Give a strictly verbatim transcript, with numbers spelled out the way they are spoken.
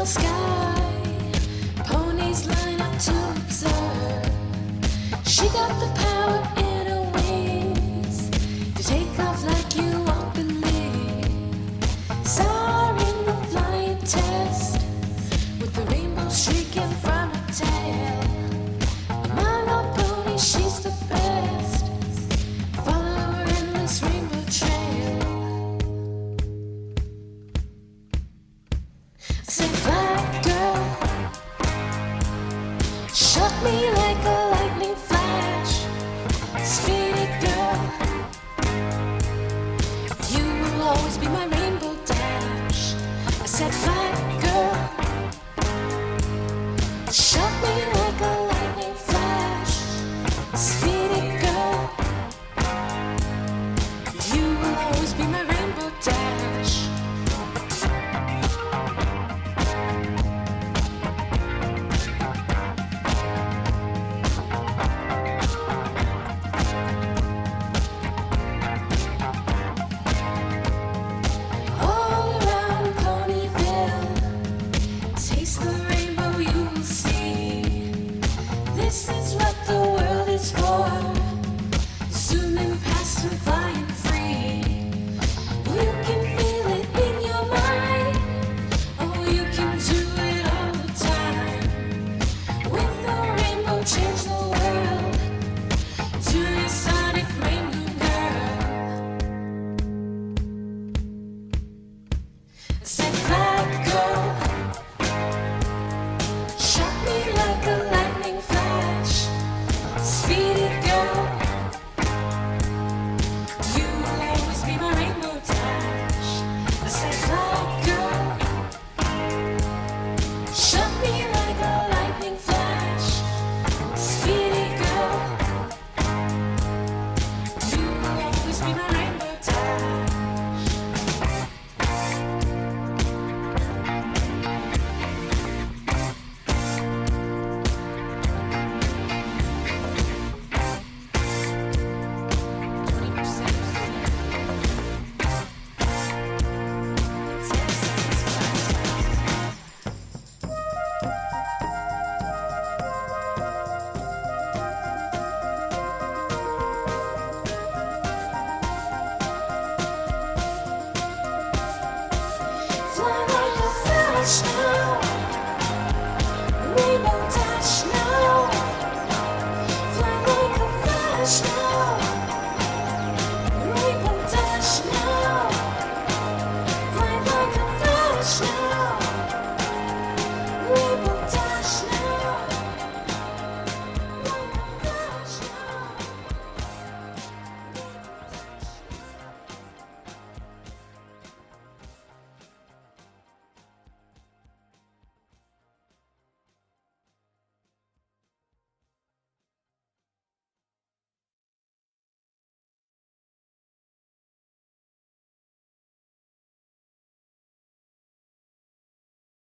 sky. Ponies line up to observe. She got the power in her wings to take off like you won't believe. Saw her in the flying test with the rainbow streaking from her tail. A mono pony, she's the best. Follow her endless rainbow trail. I said, fly girl, shot me like a lightning flash. Speedy girl, you will always be my rainbow dash. I said, fly girl, shot me like a lightning flash. Speedy girl, you will always be my rainbow dash. All around Ponyville, taste the rainbow, you will see. This is what the world is for. Zooming past and flying free. You can feel it in your mind. Oh, you can do it all the time. With the rainbow, change the world. Do your sonic rainbow girl. I said, fly girl, shot me like a lightning flash. Speedy girl, you will always be my rainbow dash. I said,